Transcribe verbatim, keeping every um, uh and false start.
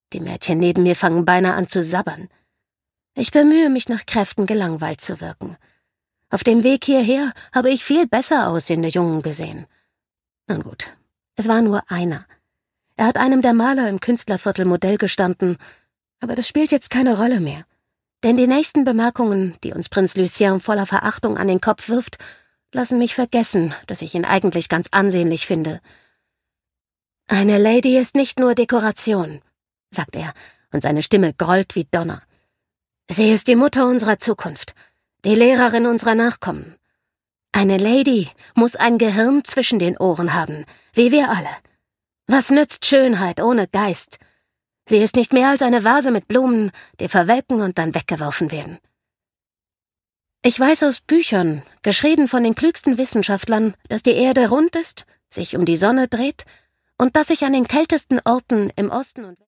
Die Mädchen neben mir fangen beinahe an zu sabbern. Ich bemühe mich nach Kräften, gelangweilt zu wirken. Auf dem Weg hierher habe ich viel besser aussehende Jungen gesehen. Nun gut, es war nur einer. Er hat einem der Maler im Künstlerviertel Modell gestanden, aber das spielt jetzt keine Rolle mehr. Denn die nächsten Bemerkungen, die uns Prinz Lucien voller Verachtung an den Kopf wirft, lassen mich vergessen, dass ich ihn eigentlich ganz ansehnlich finde. »Eine Lady ist nicht nur Dekoration«, sagt er, und seine Stimme grollt wie Donner. »Sie ist die Mutter unserer Zukunft, die Lehrerin unserer Nachkommen. Eine Lady muss ein Gehirn zwischen den Ohren haben, wie wir alle. Was nützt Schönheit ohne Geist? Sie ist nicht mehr als eine Vase mit Blumen, die verwelken und dann weggeworfen werden.« Ich weiß aus Büchern, geschrieben von den klügsten Wissenschaftlern, dass die Erde rund ist, sich um die Sonne dreht und dass sich an den kältesten Orten im Osten und